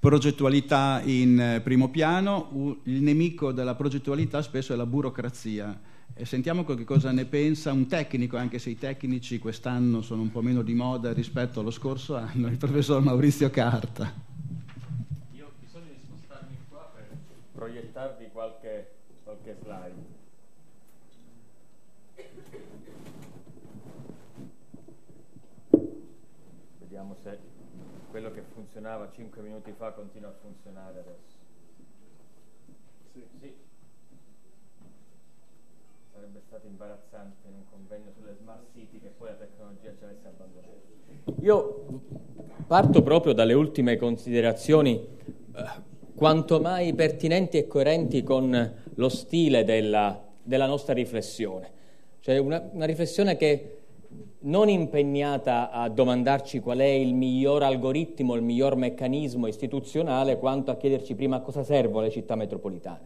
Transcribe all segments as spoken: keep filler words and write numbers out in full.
progettualità in primo piano. Il nemico della progettualità spesso è la burocrazia. E sentiamo che cosa ne pensa un tecnico, anche se i tecnici quest'anno sono un po' meno di moda rispetto allo scorso anno, il professor Maurizio Carta. Io ho bisogno di spostarmi qua per proiettarvi qualche, qualche slide. Vediamo se quello che funzionava cinque minuti fa continua a funzionare adesso. Sì. Sì. Sarebbe stato imbarazzante in un convegno sulle smart city che poi la tecnologia ci avesse abbandonato. Io parto proprio dalle ultime considerazioni eh, quanto mai pertinenti e coerenti con lo stile della, della nostra riflessione. Cioè una, una riflessione che non impegnata a domandarci qual è il miglior algoritmo, il miglior meccanismo istituzionale, quanto a chiederci prima a cosa servono le città metropolitane.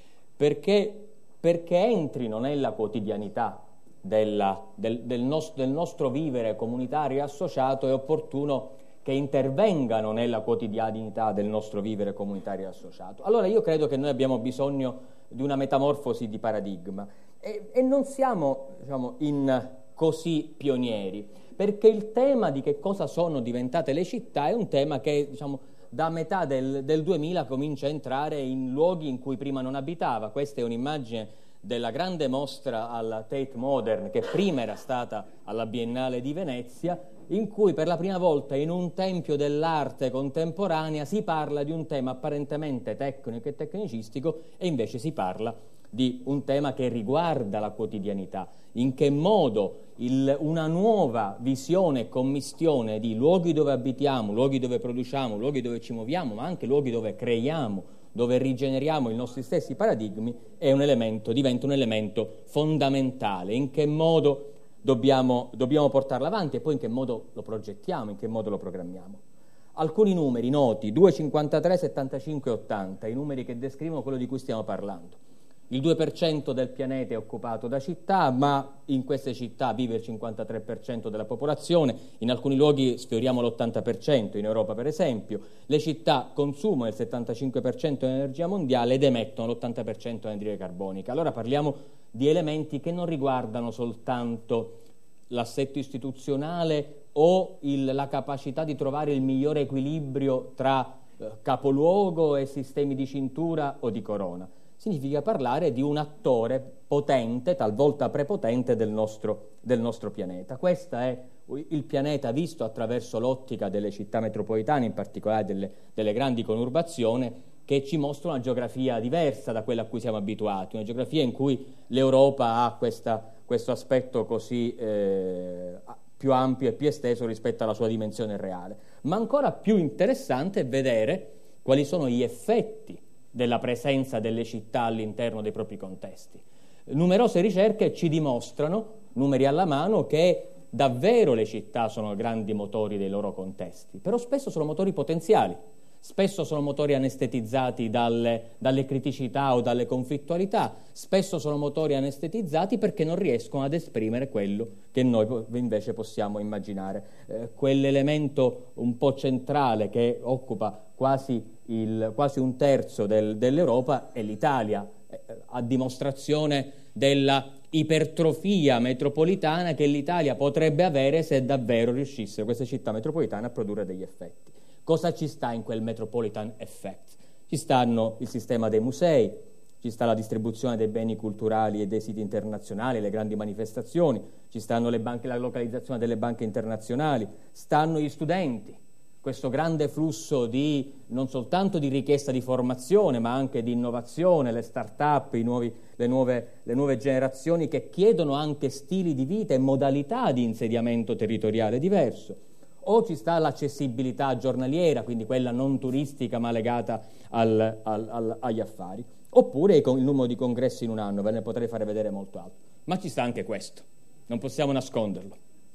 Perché, perché entrino nella quotidianità della, del, del, nos, del nostro vivere comunitario e associato, è opportuno che intervengano nella quotidianità del nostro vivere comunitario e associato. Allora io credo che noi abbiamo bisogno di una metamorfosi di paradigma e, e non siamo, diciamo, in così pionieri, perché il tema di che cosa sono diventate le città è un tema che, diciamo, da metà del, del duemila comincia a entrare in luoghi in cui prima non abitava. Questa è un'immagine della grande mostra alla Tate Modern, che prima era stata alla Biennale di Venezia, in cui per la prima volta in un tempio dell'arte contemporanea si parla di un tema apparentemente tecnico e tecnicistico e invece si parla di un tema che riguarda la quotidianità. In che modo il, una nuova visione e commistione di luoghi dove abitiamo, luoghi dove produciamo, luoghi dove ci muoviamo, ma anche luoghi dove creiamo, dove rigeneriamo i nostri stessi paradigmi, è un elemento, diventa un elemento fondamentale. In che modo dobbiamo, dobbiamo portarlo avanti e poi in che modo lo progettiamo, in che modo lo programmiamo. Alcuni numeri noti, due, cinquantatré, settantacinque, ottanta, i numeri che descrivono quello di cui stiamo parlando. Il due per cento del pianeta è occupato da città, ma in queste città vive il cinquantatré per cento della popolazione, in alcuni luoghi sfioriamo l'ottanta per cento, in Europa per esempio. Le città consumano il settantacinque per cento dell'energia mondiale ed emettono l'ottanta per cento dell'anidride carbonica. Allora parliamo di elementi che non riguardano soltanto l'assetto istituzionale o il, la capacità di trovare il migliore equilibrio tra eh, capoluogo e sistemi di cintura o di corona. Significa parlare di un attore potente, talvolta prepotente, del nostro, del nostro pianeta. Questo è il pianeta visto attraverso l'ottica delle città metropolitane, in particolare delle, delle grandi conurbazioni, che ci mostra una geografia diversa da quella a cui siamo abituati, una geografia in cui l'Europa ha questa, questo aspetto così eh, più ampio e più esteso rispetto alla sua dimensione reale. Ma ancora più interessante è vedere quali sono gli effetti della presenza delle città all'interno dei propri contesti. Numerose ricerche ci dimostrano, numeri alla mano, che davvero le città sono grandi motori dei loro contesti, però spesso sono motori potenziali, spesso sono motori anestetizzati dalle, dalle criticità o dalle conflittualità, spesso sono motori anestetizzati perché non riescono ad esprimere quello che noi invece possiamo immaginare. Eh, quell'elemento un po' centrale che occupa quasi Il, quasi un terzo del, dell'Europa è l'Italia, eh, a dimostrazione della ipertrofia metropolitana che l'Italia potrebbe avere se davvero riuscissero queste città metropolitane a produrre degli effetti. Cosa ci sta in quel metropolitan effect? Ci stanno il sistema dei musei, ci sta la distribuzione dei beni culturali e dei siti internazionali, le grandi manifestazioni, ci stanno le banche, la localizzazione delle banche internazionali, stanno gli studenti, questo grande flusso di non soltanto di richiesta di formazione, ma anche di innovazione, le start-up, i nuovi, le, nuove, le nuove generazioni che chiedono anche stili di vita e modalità di insediamento territoriale diverso. O ci sta l'accessibilità giornaliera, quindi quella non turistica ma legata al, al, al, agli affari. Oppure il numero di congressi in un anno, ve ne potrei fare vedere molto altro. Ma ci sta anche questo, non possiamo nasconderlo.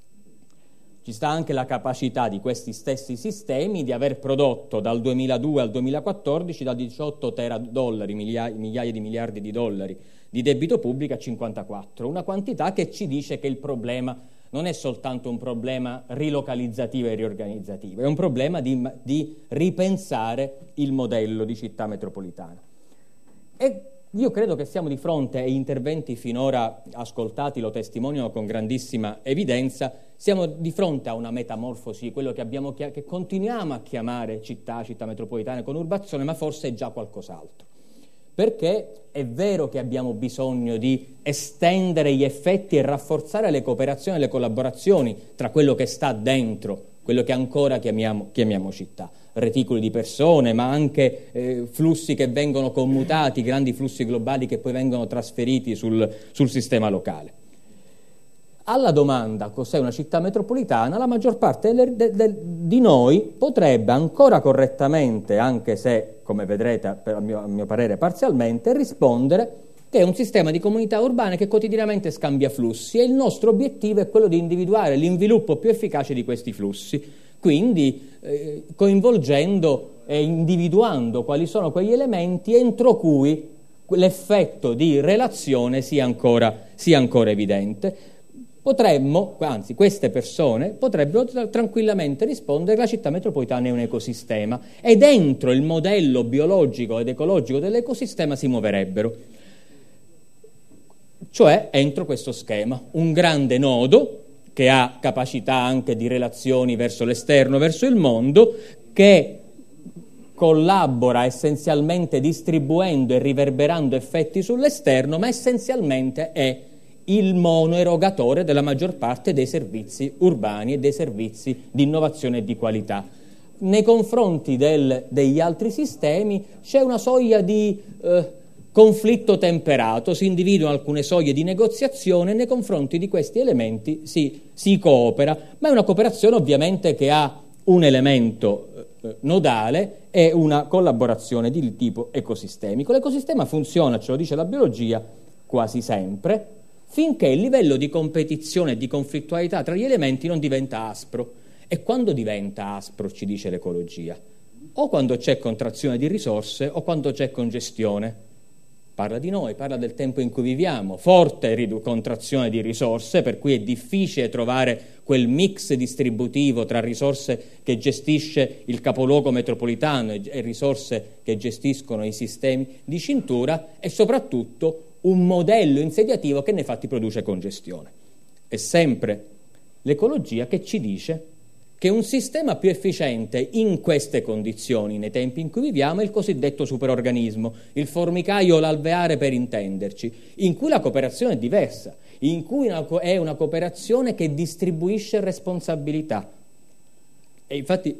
Ci sta anche la capacità di questi stessi sistemi di aver prodotto dal duemiladue al duemilaquattordici da diciotto teradollari, migliaia, migliaia di miliardi di dollari di debito pubblico a cinquantaquattro, una quantità che ci dice che il problema non è soltanto un problema rilocalizzativo e riorganizzativo, è un problema di, di ripensare il modello di città metropolitana. E io credo che siamo di fronte, e gli interventi finora ascoltati lo testimoniano con grandissima evidenza, siamo di fronte a una metamorfosi, quello che, abbiamo, che continuiamo a chiamare città, città metropolitane, conurbazione, ma forse è già qualcos'altro. Perché è vero che abbiamo bisogno di estendere gli effetti e rafforzare le cooperazioni e le collaborazioni tra quello che sta dentro, quello che ancora chiamiamo, chiamiamo città, reticoli di persone, ma anche eh, flussi che vengono commutati, grandi flussi globali che poi vengono trasferiti sul, sul sistema locale. Alla domanda cos'è una città metropolitana, la maggior parte de, de, de, di noi potrebbe ancora correttamente, anche se, come vedrete, per, a, mio, a mio parere parzialmente, rispondere che è un sistema di comunità urbane che quotidianamente scambia flussi e il nostro obiettivo è quello di individuare l'inviluppo più efficace di questi flussi, quindi eh, coinvolgendo e individuando quali sono quegli elementi entro cui l'effetto di relazione sia ancora, sia ancora evidente. Potremmo, anzi queste persone potrebbero tranquillamente rispondere che la città metropolitana è un ecosistema e dentro il modello biologico ed ecologico dell'ecosistema si muoverebbero. Cioè entro questo schema, un grande nodo che ha capacità anche di relazioni verso l'esterno, verso il mondo, che collabora essenzialmente distribuendo e riverberando effetti sull'esterno, ma essenzialmente è il monoerogatore della maggior parte dei servizi urbani e dei servizi di innovazione e di qualità. Nei confronti del, degli altri sistemi c'è una soglia di eh, conflitto temperato, si individuano alcune soglie di negoziazione e nei confronti di questi elementi si, si coopera, ma è una cooperazione ovviamente che ha un elemento eh, nodale e una collaborazione di tipo ecosistemico. L'ecosistema funziona, ce lo dice la biologia, quasi sempre, finché il livello di competizione e di conflittualità tra gli elementi non diventa aspro. E quando diventa aspro, ci dice l'ecologia? O quando c'è contrazione di risorse o quando c'è congestione. Parla di noi, parla del tempo in cui viviamo, forte ridu- contrazione di risorse, per cui è difficile trovare quel mix distributivo tra risorse che gestisce il capoluogo metropolitano e, e risorse che gestiscono i sistemi di cintura, e soprattutto un modello insediativo che nei fatti produce congestione. È sempre l'ecologia che ci dice che un sistema più efficiente in queste condizioni, nei tempi in cui viviamo, è il cosiddetto superorganismo, il formicaio o l'alveare per intenderci, in cui la cooperazione è diversa, in cui è una cooperazione che distribuisce responsabilità. E infatti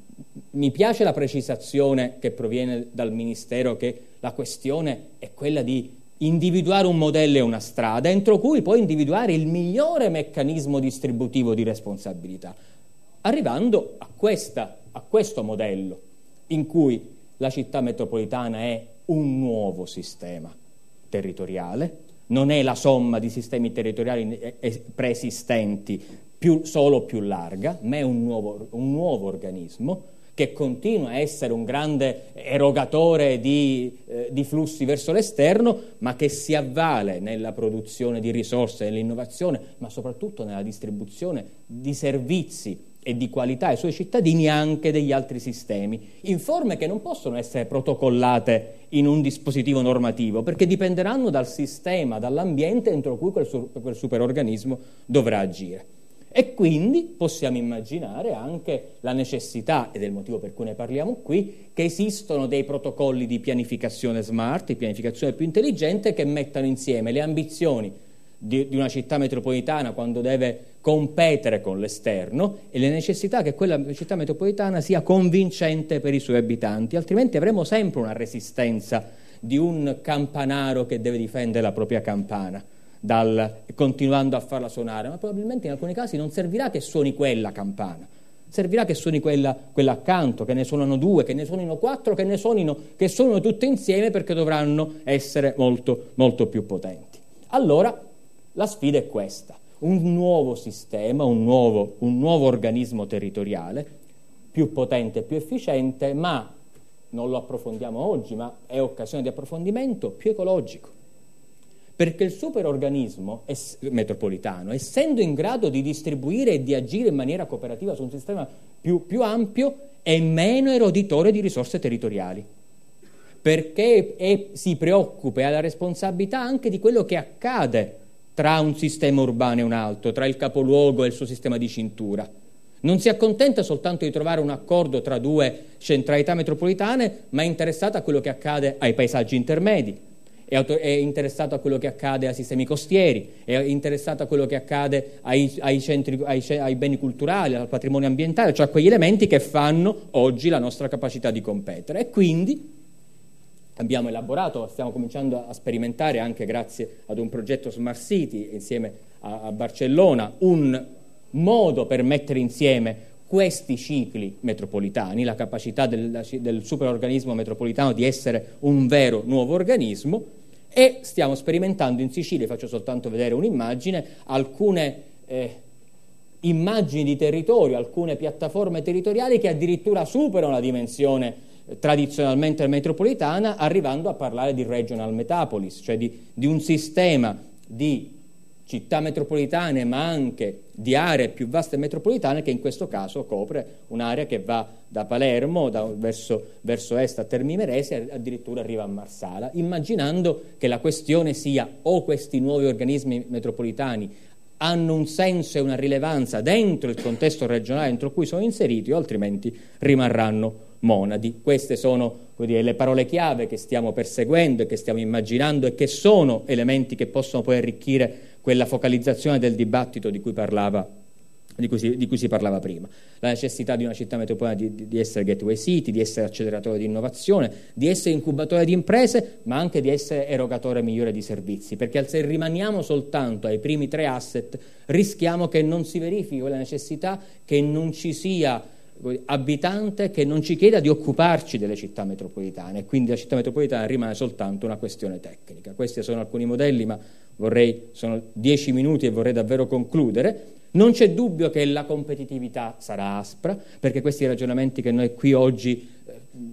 mi piace la precisazione che proviene dal Ministero che la questione è quella di individuare un modello e una strada, entro cui poi individuare il migliore meccanismo distributivo di responsabilità, arrivando a, questa, a questo modello in cui la città metropolitana è un nuovo sistema territoriale, non è la somma di sistemi territoriali preesistenti più, solo più larga, ma è un nuovo, un nuovo organismo che continua a essere un grande erogatore di, eh, di flussi verso l'esterno, ma che si avvale nella produzione di risorse, nell'innovazione, ma soprattutto nella distribuzione di servizi e di qualità ai suoi cittadini, anche degli altri sistemi, in forme che non possono essere protocollate in un dispositivo normativo, perché dipenderanno dal sistema, dall'ambiente entro cui quel, su- quel superorganismo dovrà agire. E quindi possiamo immaginare anche la necessità, ed è il motivo per cui ne parliamo qui, che esistono dei protocolli di pianificazione smart, di pianificazione più intelligente, che mettano insieme le ambizioni di, di una città metropolitana quando deve competere con l'esterno e le necessità che quella città metropolitana sia convincente per i suoi abitanti, altrimenti avremo sempre una resistenza di un campanaro che deve difendere la propria campana, dal, continuando a farla suonare, ma probabilmente in alcuni casi non servirà che suoni quella campana, servirà che suoni quella, quella accanto, che ne suonano due, che ne suonino quattro, che ne suonino, che suonino tutte insieme, perché dovranno essere molto, molto più potenti. Allora la sfida è questa: un nuovo sistema, un nuovo, un nuovo organismo territoriale, più potente e più efficiente, ma non lo approfondiamo oggi, ma è occasione di approfondimento, più ecologico. perché il superorganismo es- metropolitano, essendo in grado di distribuire e di agire in maniera cooperativa su un sistema più, più ampio, è meno eroditore di risorse territoriali, perché è, si preoccupa e ha la responsabilità anche di quello che accade tra un sistema urbano e un altro, tra il capoluogo e il suo sistema di cintura. Non si accontenta soltanto di trovare un accordo tra due centralità metropolitane, ma è interessato a quello che accade ai paesaggi intermedi, è, auto- è interessato a quello che accade ai sistemi costieri, è interessato a quello che accade ai, ai, centri, ai, ai beni culturali, al patrimonio ambientale, cioè a quegli elementi che fanno oggi la nostra capacità di competere. E quindi abbiamo elaborato, stiamo cominciando a sperimentare anche grazie ad un progetto Smart City insieme a, a Barcellona, un modo per mettere insieme questi cicli metropolitani, la capacità del, del superorganismo metropolitano di essere un vero nuovo organismo, e stiamo sperimentando in Sicilia, faccio soltanto vedere un'immagine, alcune eh, immagini di territorio, alcune piattaforme territoriali che addirittura superano la dimensione eh, tradizionalmente metropolitana, arrivando a parlare di regional metapolis, cioè di, di un sistema di città metropolitane, ma anche di aree più vaste metropolitane, che in questo caso copre un'area che va da Palermo da, verso, verso est a Termimerese e addirittura arriva a Marsala, immaginando che la questione sia o questi nuovi organismi metropolitani hanno un senso e una rilevanza dentro il contesto regionale entro cui sono inseriti, o altrimenti rimarranno monadi. Queste sono, vuol dire, le parole chiave che stiamo perseguendo e che stiamo immaginando e che sono elementi che possono poi arricchire quella focalizzazione del dibattito di cui parlava, di cui si, di cui si parlava prima. La necessità di una città metropolitana di, di essere gateway city, di essere acceleratore di innovazione, di essere incubatore di imprese, ma anche di essere erogatore migliore di servizi, perché se rimaniamo soltanto ai primi tre asset rischiamo che non si verifichi quella necessità, che non ci sia abitante che non ci chieda di occuparci delle città metropolitane, e quindi la città metropolitana rimane soltanto una questione tecnica. Questi sono alcuni modelli, ma vorrei, sono dieci minuti e vorrei davvero concludere. Non c'è dubbio che la competitività sarà aspra, perché questi ragionamenti che noi qui oggi eh,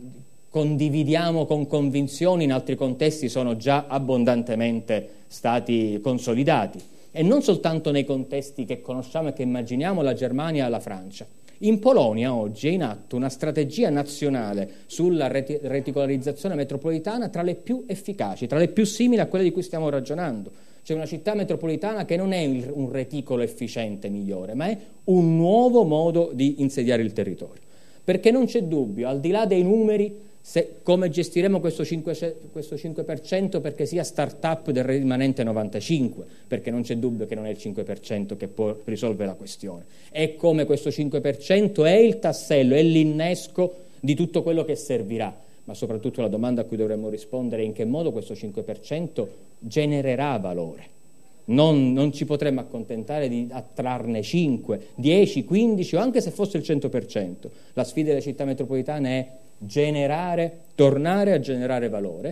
condividiamo con convinzione in altri contesti sono già abbondantemente stati consolidati, e non soltanto nei contesti che conosciamo e che immaginiamo, la Germania e la Francia. In Polonia oggi è in atto una strategia nazionale sulla reti- reticolarizzazione metropolitana tra le più efficaci, tra le più simili a quelle di cui stiamo ragionando. C'è una città metropolitana che non è un reticolo efficiente migliore, ma è un nuovo modo di insediare il territorio. Perché non c'è dubbio, al di là dei numeri, se, come gestiremo questo cinque, questo cinque per cento perché sia start-up del rimanente novantacinque per cento, perché non c'è dubbio che non è il cinque per cento che può risolvere la questione. È come questo cinque per cento è il tassello, è l'innesco di tutto quello che servirà, ma soprattutto la domanda a cui dovremmo rispondere è in che modo questo cinque per cento genererà valore. Non, non ci potremmo accontentare di attrarne cinque, dieci, quindici o anche se fosse il cento per cento. La sfida delle città metropolitane è generare, tornare a generare valore,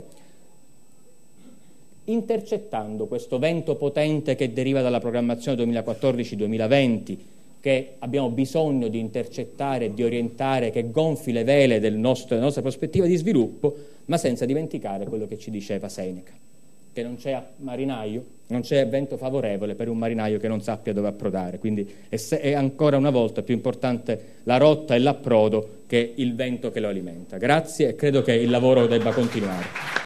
intercettando questo vento potente che deriva dalla programmazione duemilaquattordici duemilaventi, che abbiamo bisogno di intercettare e di orientare, che gonfi le vele del nostro, della nostra prospettiva di sviluppo, ma senza dimenticare quello che ci diceva Seneca, che non c'è marinaio, non c'è vento favorevole per un marinaio che non sappia dove approdare. Quindi è, se, è ancora una volta più importante la rotta e l'approdo che il vento che lo alimenta. Grazie, e credo che il lavoro debba continuare.